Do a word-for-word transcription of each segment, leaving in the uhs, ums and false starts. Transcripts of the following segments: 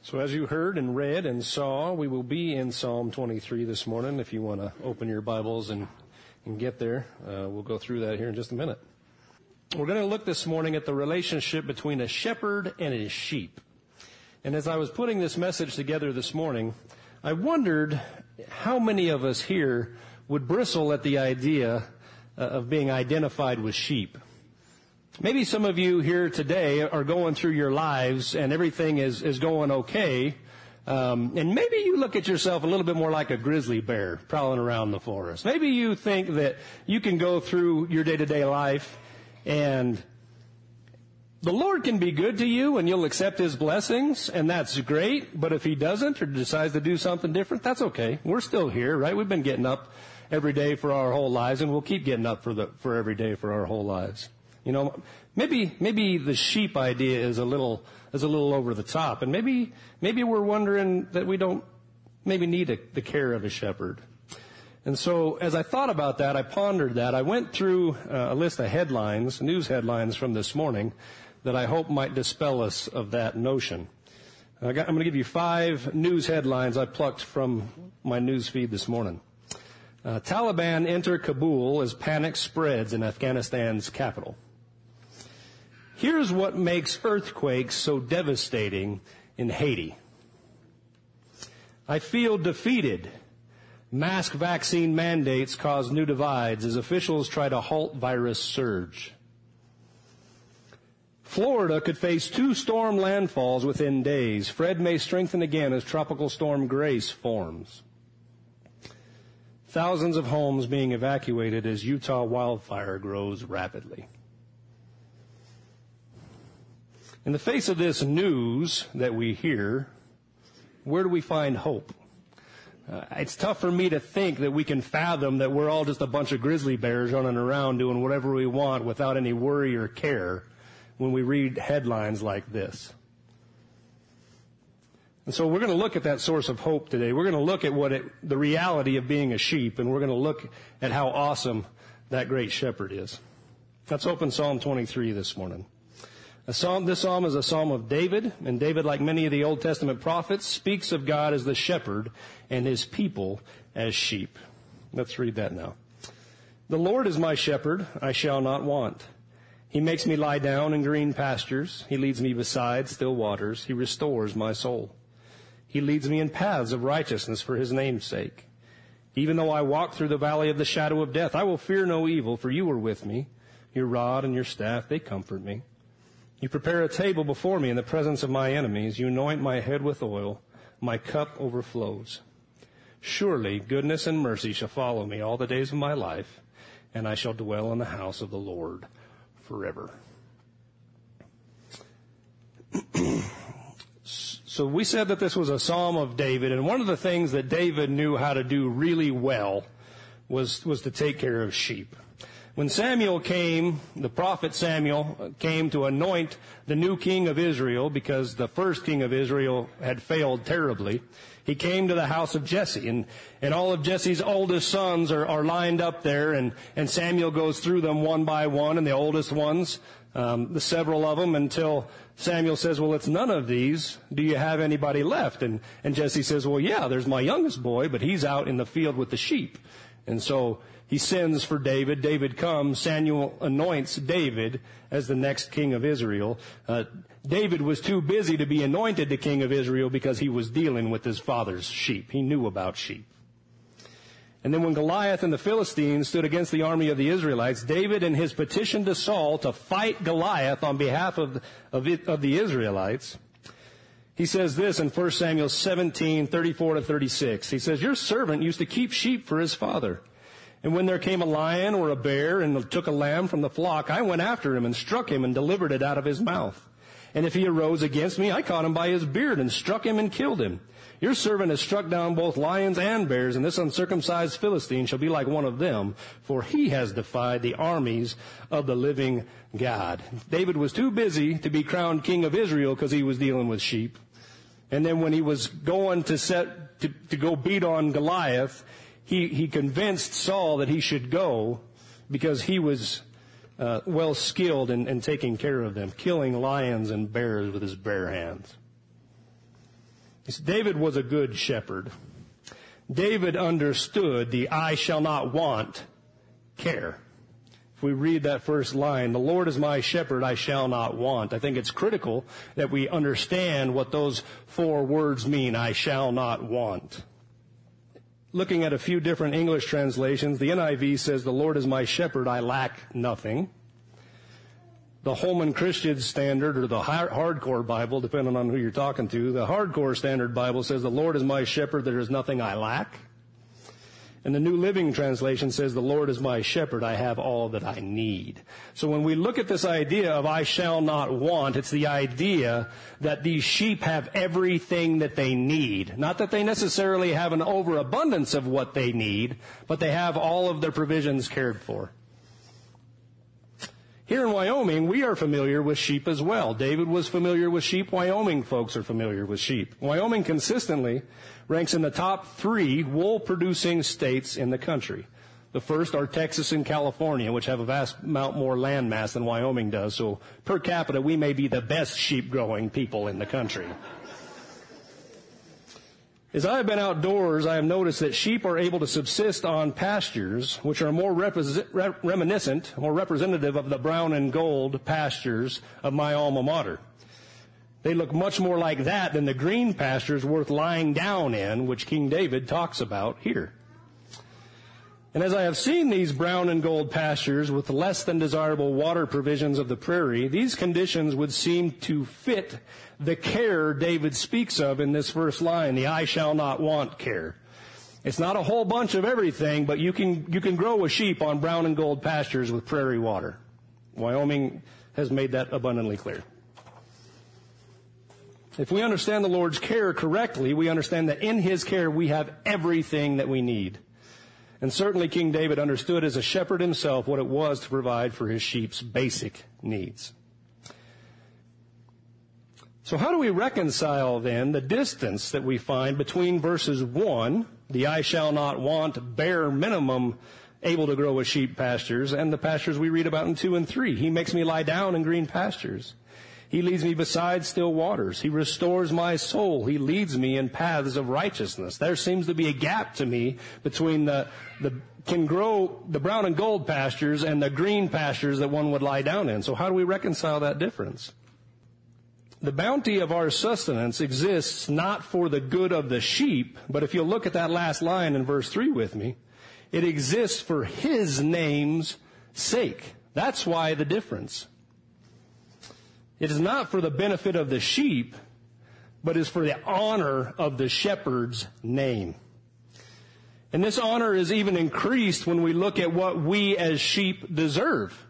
So as you heard and read and saw, we will be in Psalm twenty-three this morning. If you want to open your Bibles and, and get there, uh, we'll go through that here in just a minute. We're going to look this morning at the relationship between a shepherd and his sheep. And as I was putting this message together this morning, I wondered how many of us here would bristle at the idea uh, of being identified with sheep. Maybe some of you here today are going through your lives and everything is, is going okay. Um, and maybe you look at yourself a little bit more like a grizzly bear prowling around the forest. Maybe you think that you can go through your day-to-day life and the Lord can be good to you and you'll accept His blessings, and that's great. But if He doesn't or decides to do something different, that's okay. We're still here, right? We've been getting up every day for our whole lives, and we'll keep getting up for the for every day for our whole lives. You know, maybe maybe the sheep idea is a little is a little over the top, and maybe maybe we're wondering that we don't maybe need a, the care of a shepherd. And so, as I thought about that, I pondered that. I went through uh, a list of headlines, news headlines from this morning, that I hope might dispel us of that notion. I got, I'm going to give you five news headlines I plucked from my news feed this morning. Uh, Taliban enter Kabul as panic spreads in Afghanistan's capital. Here's what makes earthquakes so devastating in Haiti. I feel defeated. Mask vaccine mandates cause new divides as officials try to halt virus surge. Florida could face two storm landfalls within days. Fred may strengthen again as Tropical Storm Grace forms. Thousands of homes being evacuated as Utah wildfire grows rapidly. In the face of this news that we hear, where do we find hope? Uh, it's tough for me to think that we can fathom that we're all just a bunch of grizzly bears running around doing whatever we want without any worry or care when we read headlines like this. And so we're going to look at that source of hope today. We're going to look at what it, the reality of being a sheep, and we're going to look at how awesome that great shepherd is. Let's open Psalm twenty-three this morning. A psalm, this psalm is a psalm of David, and David, like many of the Old Testament prophets, speaks of God as the shepherd and His people as sheep. Let's read that now. The Lord is my shepherd, I shall not want. He makes me lie down in green pastures. He leads me beside still waters. He restores my soul. He leads me in paths of righteousness for His name's sake. Even though I walk through the valley of the shadow of death, I will fear no evil, for You are with me. Your rod and Your staff, they comfort me. You prepare a table before me in the presence of my enemies. You anoint my head with oil. My cup overflows. Surely goodness and mercy shall follow me all the days of my life, and I shall dwell in the house of the Lord forever. So we said that this was a psalm of David, and one of the things that David knew how to do really well was, was to take care of sheep. When Samuel came, the prophet Samuel came to anoint the new king of Israel because the first king of Israel had failed terribly. He came to the house of Jesse, and, and all of Jesse's oldest sons are, are lined up there, and, and Samuel goes through them one by one, and the oldest ones, um, the several of them, until Samuel says, well, it's none of these. Do you have anybody left? And, and Jesse says, well, yeah, there's my youngest boy, but he's out in the field with the sheep. And so he sends for David. David comes. Samuel anoints David as the next king of Israel. Uh, David was too busy to be anointed the king of Israel because he was dealing with his father's sheep. He knew about sheep. And then when Goliath and the Philistines stood against the army of the Israelites, David in his petition to Saul to fight Goliath on behalf of, of, it, of the Israelites, he says this in First Samuel seventeen, thirty-four to thirty-six. He says, your servant used to keep sheep for his father. And when there came a lion or a bear and took a lamb from the flock, I went after him and struck him and delivered it out of his mouth. And if he arose against me, I caught him by his beard and struck him and killed him. Your servant has struck down both lions and bears, and this uncircumcised Philistine shall be like one of them, for he has defied the armies of the living God. David was too busy to be crowned king of Israel because he was dealing with sheep. And then when he was going to set to, to go beat on Goliath, he, he convinced Saul that he should go because he was uh, well skilled in, in taking care of them, killing lions and bears with his bare hands. David was a good shepherd. David understood the I shall not want care. If we read that first line, the Lord is my shepherd, I shall not want. I think it's critical that we understand what those four words mean, I shall not want. Looking at a few different English translations, the N I V says, the Lord is my shepherd, I lack nothing. The Holman Christian Standard, or the Hardcore Bible, depending on who you're talking to, the Hardcore Standard Bible says, the Lord is my shepherd, there is nothing I lack. And the New Living Translation says, the Lord is my shepherd, I have all that I need. So when we look at this idea of I shall not want, it's the idea that these sheep have everything that they need. Not that they necessarily have an overabundance of what they need, but they have all of their provisions cared for. Here in Wyoming, we are familiar with sheep as well. David was familiar with sheep. Wyoming folks are familiar with sheep. Wyoming consistently ranks in the top three wool-producing states in the country. The first are Texas and California, which have a vast amount more land mass than Wyoming does. So per capita, we may be the best sheep-growing people in the country. As I have been outdoors, I have noticed that sheep are able to subsist on pastures which are more repres- re- reminiscent, more representative of the brown and gold pastures of my alma mater. They look much more like that than the green pastures worth lying down in, which King David talks about here. And as I have seen these brown and gold pastures with less than desirable water provisions of the prairie, these conditions would seem to fit the care David speaks of in this first line, the I shall not want care. It's not a whole bunch of everything, but you can, you can grow a sheep on brown and gold pastures with prairie water. Wyoming has made that abundantly clear. If we understand the Lord's care correctly, we understand that in His care we have everything that we need. And certainly King David understood as a shepherd himself what it was to provide for his sheep's basic needs. So how do we reconcile then the distance that we find between verses one, the I shall not want, bare minimum able to grow a sheep pastures, and the pastures we read about in two and three? He makes me lie down in green pastures. He leads me beside still waters. He restores my soul. He leads me in paths of righteousness. There seems to be a gap to me between the, the can grow the brown and gold pastures and the green pastures that one would lie down in. So how do we reconcile that difference? The bounty of our sustenance exists not for the good of the sheep, but if you'll look at that last line in verse three with me, it exists for His name's sake. That's why the difference. It is not for the benefit of the sheep, but is for the honor of the shepherd's name. And this honor is even increased when we look at what we as sheep deserve.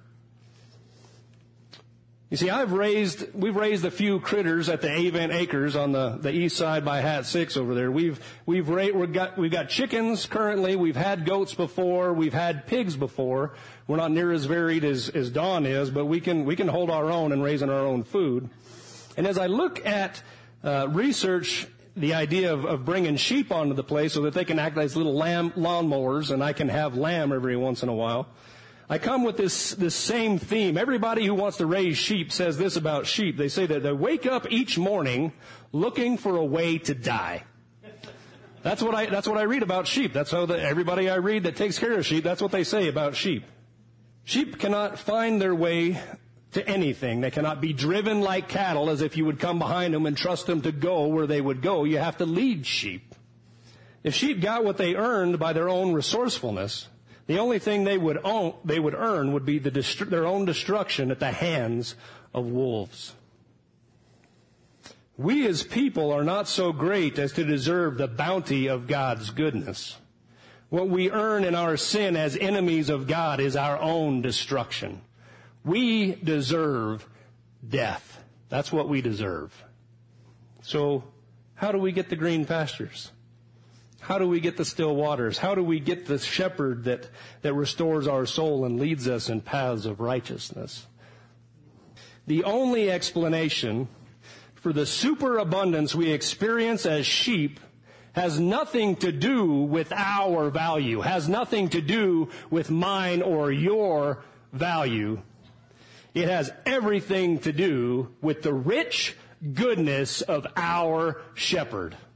You see, I've raised, we've raised a few critters at the Avent Acres on the, the east side by Hat Six over there. We've, we've, ra- we've got, we've got chickens currently. We've had goats before. We've had pigs before. We're not near as varied as, as Dawn is, but we can, we can hold our own and raising our own food. And as I look at, uh, research the idea of, of bringing sheep onto the place so that they can act as little lamb, lawnmowers and I can have lamb every once in a while, I come with this, this same theme. Everybody who wants to raise sheep says this about sheep. They say that they wake up each morning looking for a way to die. That's what I, that's what I read about sheep. That's how the, everybody I read that takes care of sheep, that's what they say about sheep. Sheep cannot find their way to anything. They cannot be driven like cattle as if you would come behind them and trust them to go where they would go. You have to lead sheep. If sheep got what they earned by their own resourcefulness, the only thing they would own, they would earn would be the destru- their own destruction at the hands of wolves. We as people are not so great as to deserve the bounty of God's goodness. What we earn in our sin as enemies of God is our own destruction. We deserve death. That's what we deserve. So how do we get the green pastures? How do we get the still waters? How do we get the shepherd that, that restores our soul and leads us in paths of righteousness? The only explanation for the superabundance we experience as sheep has nothing to do with our value, has nothing to do with mine or your value. It has everything to do with the rich goodness of our shepherd.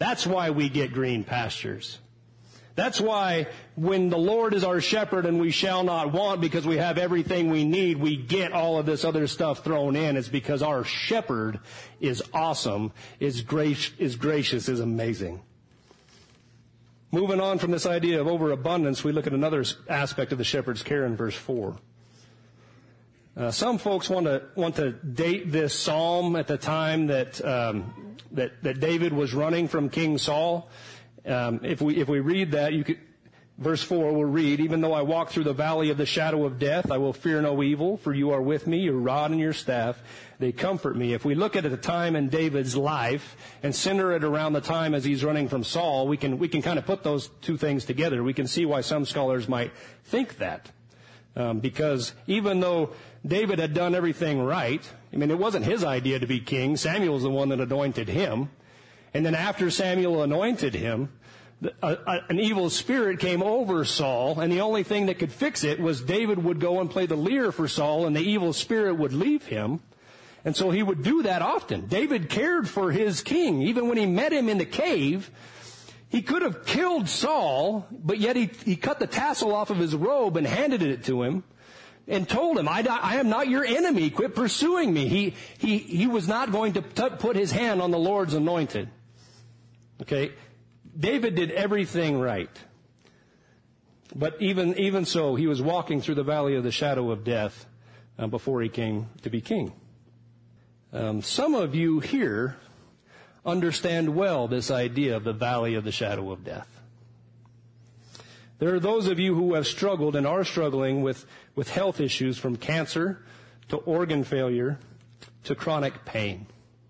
That's why we get green pastures. That's why when the Lord is our shepherd and we shall not want because we have everything we need, we get all of this other stuff thrown in. It's because our shepherd is awesome, is gracious, is gracious, is amazing. Moving on from this idea of overabundance, we look at another aspect of the shepherd's care in verse four. Uh, some folks want to want to date this psalm at the time that um, that that David was running from King Saul. Um, if we if we read that, you could, verse four, we'll read, "Even though I walk through the valley of the shadow of death, I will fear no evil, for you are with me. Your rod and your staff, they comfort me." If we look at the time in David's life and center it around the time as he's running from Saul, we can we can kind of put those two things together. We can see why some scholars might think that. Um, because even though David had done everything right, I mean, it wasn't his idea to be king. Samuel was the one that anointed him. And then after Samuel anointed him, the, a, a, an evil spirit came over Saul, and the only thing that could fix it was David would go and play the lyre for Saul, and the evil spirit would leave him. And so he would do that often. David cared for his king. Even when he met him in the cave, he could have killed Saul, but yet he, he cut the tassel off of his robe and handed it to him and told him, I, I am not your enemy. Quit pursuing me. He, he, he was not going to t- put his hand on the Lord's anointed. Okay? David did everything right. But even, even so, he was walking through the valley of the shadow of death uh, before he came to be king. Um, some of you here understand well this idea of the valley of the shadow of death. There are those of you who have struggled and are struggling with, with health issues, from cancer to organ failure to chronic pain.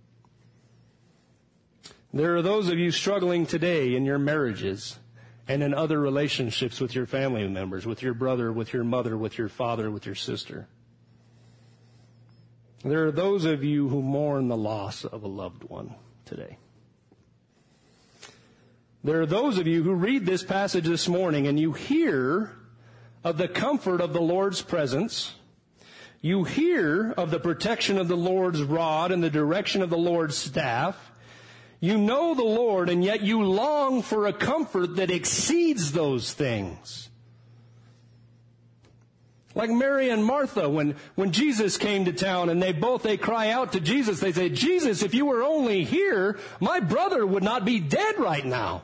There are those of you struggling today in your marriages and in other relationships with your family members, with your brother, with your mother, with your father, with your sister. There are those of you who mourn the loss of a loved one today. There are those of you who read this passage this morning and you hear of the comfort of the Lord's presence. You hear of the protection of the Lord's rod and the direction of the Lord's staff. You know the Lord, and yet you long for a comfort that exceeds those things. Like Mary and Martha, when, when Jesus came to town and they both, they cry out to Jesus. They say, Jesus, if you were only here, my brother would not be dead right now.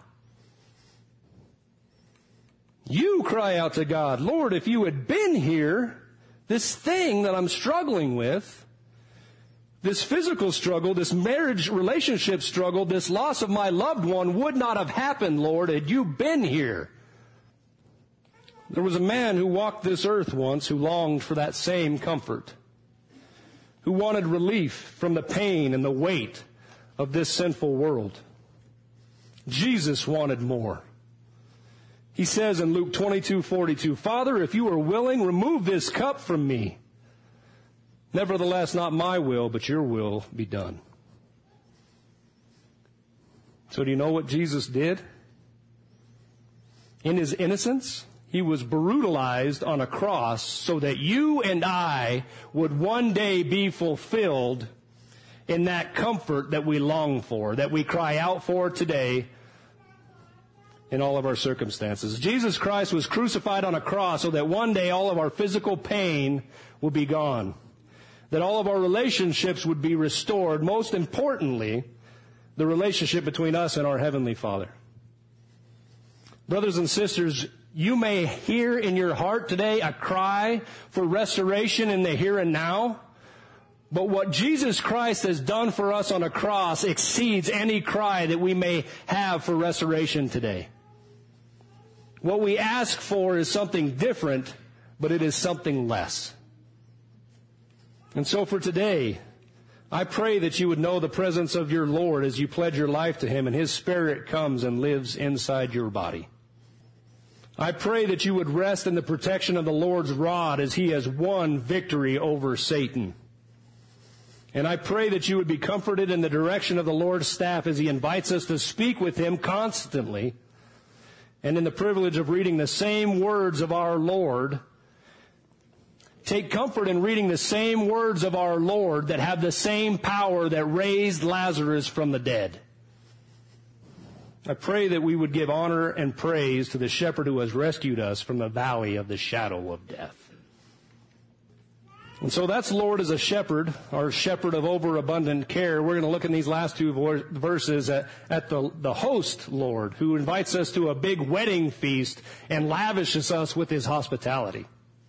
You cry out to God, Lord, if you had been here, this thing that I'm struggling with, this physical struggle, this marriage relationship struggle, this loss of my loved one would not have happened, Lord, had you been here. There was a man who walked this earth once who longed for that same comfort, who wanted relief from the pain and the weight of this sinful world. Jesus wanted more. He says in Luke twenty-two forty-two, Father, if you are willing, remove this cup from me. Nevertheless, not my will, but your will be done. So do you know what Jesus did? In his innocence, he was brutalized on a cross so that you and I would one day be fulfilled in that comfort that we long for, that we cry out for today in all of our circumstances. Jesus Christ was crucified on a cross so that one day all of our physical pain would be gone, that all of our relationships would be restored, most importantly, the relationship between us and our Heavenly Father. Brothers and sisters, you may hear in your heart today a cry for restoration in the here and now, but what Jesus Christ has done for us on a cross exceeds any cry that we may have for restoration today. What we ask for is something different, but it is something less. And so for today, I pray that you would know the presence of your Lord as you pledge your life to Him and His Spirit comes and lives inside your body. I pray that you would rest in the protection of the Lord's rod as He has won victory over Satan. And I pray that you would be comforted in the direction of the Lord's staff as He invites us to speak with Him constantly, and in the privilege of reading the same words of our Lord. Take comfort in reading the same words of our Lord that have the same power that raised Lazarus from the dead. I pray that we would give honor and praise to the shepherd who has rescued us from the valley of the shadow of death. And so that's Lord as a shepherd, our shepherd of overabundant care. We're going to look in these last two verses at, at the, the host Lord, who invites us to a big wedding feast and lavishes us with his hospitality.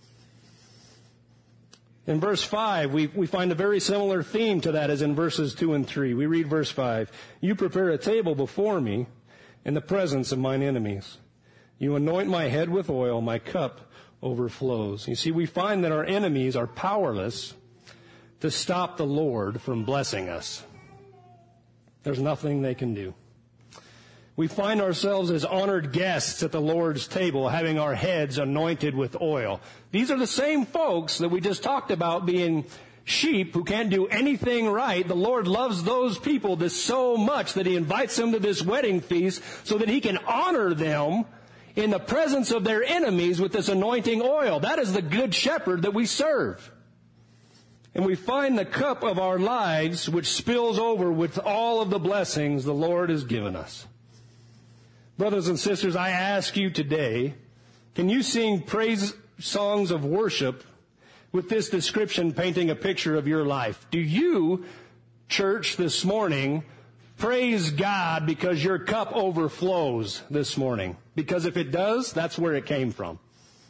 In verse five, we, we find a very similar theme to that as in verses two and three. We read verse five, "You prepare a table before me in the presence of mine enemies. You anoint my head with oil, my cup overflows." You see, we find that our enemies are powerless to stop the Lord from blessing us. There's nothing they can do. We find ourselves as honored guests at the Lord's table, having our heads anointed with oil. These are the same folks that we just talked about being sheep who can't do anything right. The Lord loves those people this so much that he invites them to this wedding feast so that he can honor them in the presence of their enemies with this anointing oil. That is the good shepherd that we serve. And we find the cup of our lives which spills over with all of the blessings the Lord has given us. Brothers and sisters, I ask you today, can you sing praise songs of worship with this description painting a picture of your life? Do you, church, this morning, praise God because your cup overflows this morning? Because if it does, that's where it came from.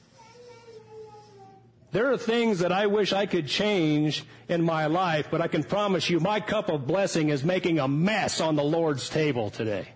There are things that I wish I could change in my life, but I can promise you my cup of blessing is making a mess on the Lord's table today.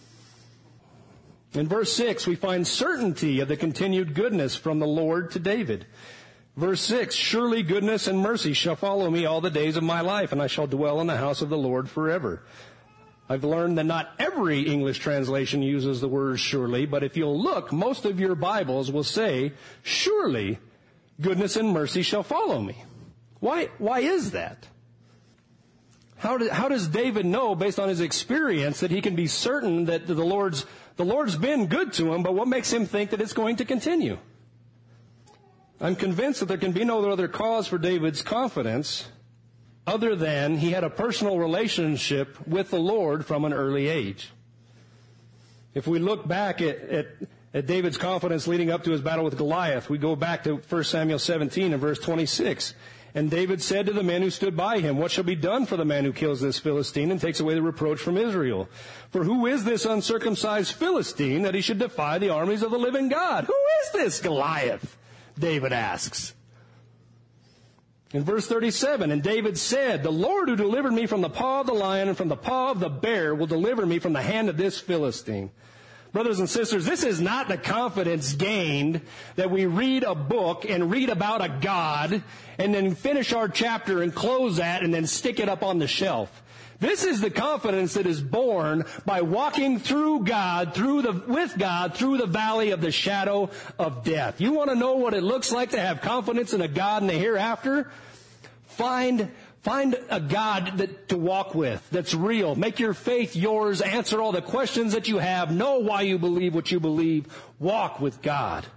In verse six, we find certainty of the continued goodness from the Lord to David. Verse six, "Surely goodness and mercy shall follow me all the days of my life, and I shall dwell in the house of the Lord forever." I've learned that not every English translation uses the word surely, but if you'll look, most of your Bibles will say, "Surely goodness and mercy shall follow me." Why, why is that? How, do, how does David know, based on his experience, that he can be certain that the Lord's, the Lord's been good to him, but what makes him think that it's going to continue? I'm convinced that there can be no other cause for David's confidence other than he had a personal relationship with the Lord from an early age. If we look back at, at, at David's confidence leading up to his battle with Goliath, we go back to First Samuel seventeen and verse twenty-six. "And David said to the men who stood by him, 'What shall be done for the man who kills this Philistine and takes away the reproach from Israel? For who is this uncircumcised Philistine that he should defy the armies of the living God?'" Who is this Goliath? David asks. In verse thirty-seven, "And David said, 'The Lord who delivered me from the paw of the lion and from the paw of the bear will deliver me from the hand of this Philistine.'" Brothers and sisters, this is not the confidence gained that we read a book and read about a God and then finish our chapter and close that and then stick it up on the shelf. This is the confidence that is born by walking through God, through the, with God, through the valley of the shadow of death. You want to know what it looks like to have confidence in a God in the hereafter? Find Find a God that, to walk with, that's real. Make your faith yours. Answer all the questions that you have. Know why you believe what you believe. Walk with God.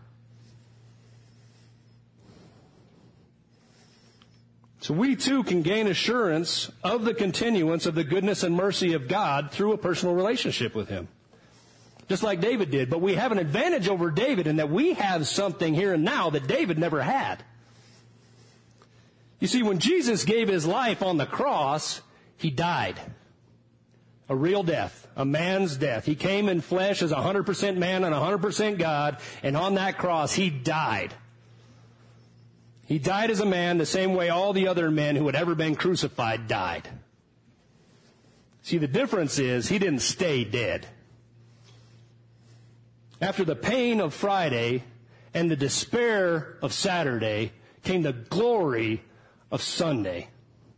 So we too can gain assurance of the continuance of the goodness and mercy of God through a personal relationship with him. Just like David did. But we have an advantage over David in that we have something here and now that David never had. You see, when Jesus gave his life on the cross, he died. A real death. A man's death. He came in flesh as one hundred percent man and one hundred percent God, and on that cross, he died. He died as a man the same way all the other men who had ever been crucified died. See, the difference is he didn't stay dead. After the pain of Friday and the despair of Saturday came the glory of Sunday.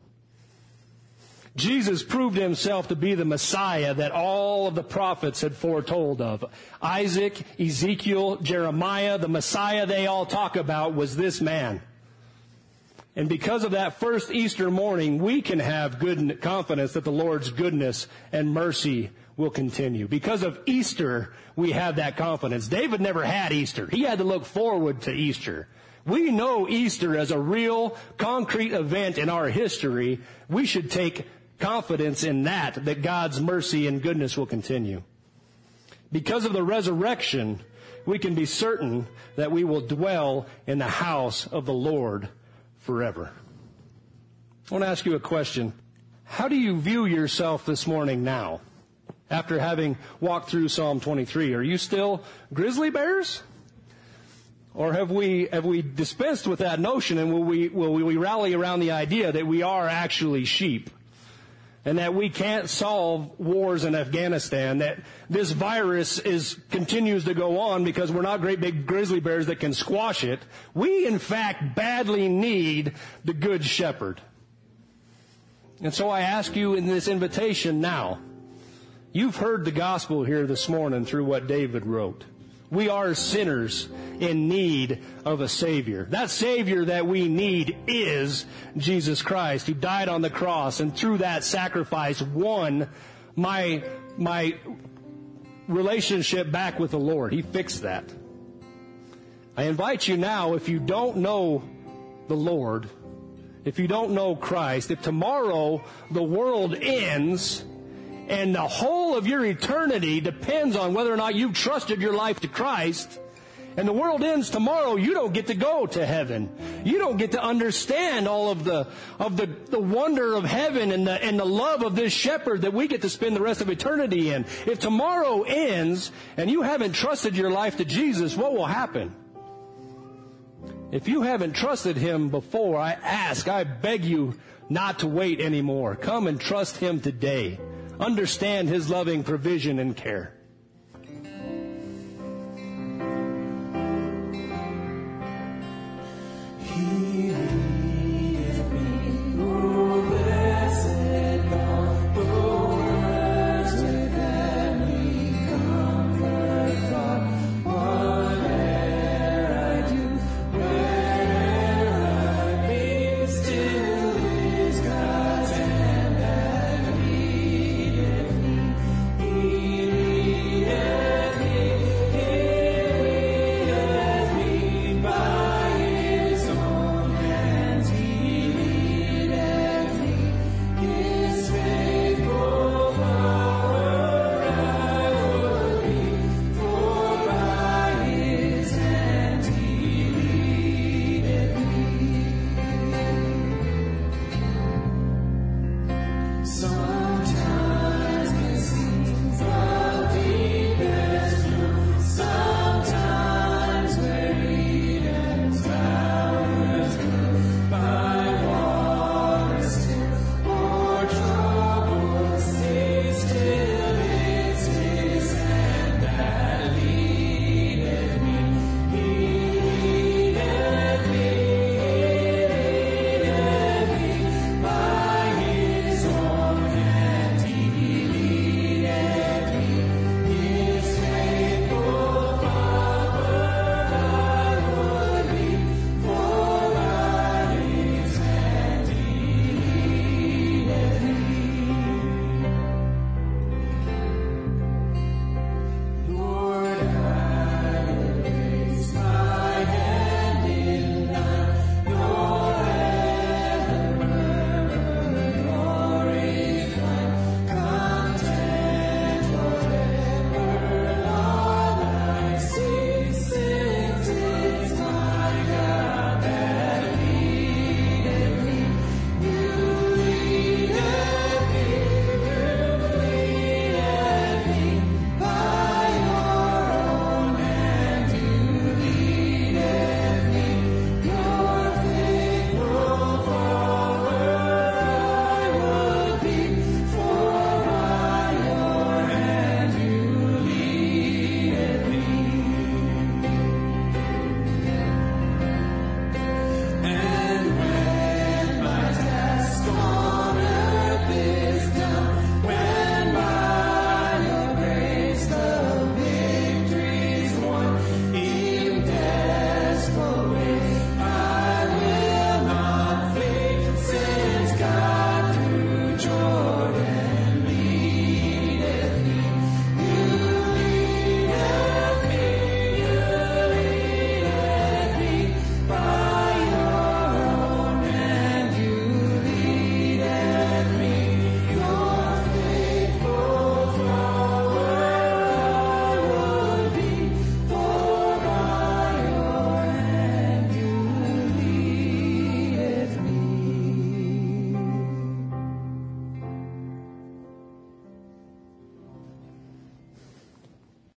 Jesus proved himself to be the Messiah that all of the prophets had foretold of. Isaac, Ezekiel, Jeremiah, the Messiah they all talk about was this man. And because of that first Easter morning, we can have good confidence that the Lord's goodness and mercy will continue. Because of Easter, we have that confidence. David never had Easter. He had to look forward to Easter. We know Easter as a real, concrete event in our history. We should take confidence in that, that God's mercy and goodness will continue. Because of the resurrection, we can be certain that we will dwell in the house of the Lord forever. I want to ask you a question. How do you view yourself this morning now, after having walked through Psalm twenty-three? Are you still grizzly bears? Or have we have we dispensed with that notion, and will we will we rally around the idea that we are actually sheep, and that we can't solve wars in Afghanistan, that this virus is continues to go on because we're not great big grizzly bears that can squash it? We, in fact, badly need the Good Shepherd. And so I ask you in this invitation now, you've heard the gospel here this morning through what David wrote. We are sinners in need of a Savior. That Savior that we need is Jesus Christ, who died on the cross and through that sacrifice won my, my relationship back with the Lord. He fixed that. I invite you now, if you don't know the Lord, if you don't know Christ, if tomorrow the world ends and the whole of your eternity depends on whether or not you've trusted your life to Christ, and the world ends tomorrow, you don't get to go to heaven. You don't get to understand all of the of the, the wonder of heaven and the and the love of this shepherd that we get to spend the rest of eternity in. If tomorrow ends and you haven't trusted your life to Jesus, what will happen? If you haven't trusted Him before, I ask, I beg you not to wait anymore. Come and trust Him today. Understand His loving provision and care.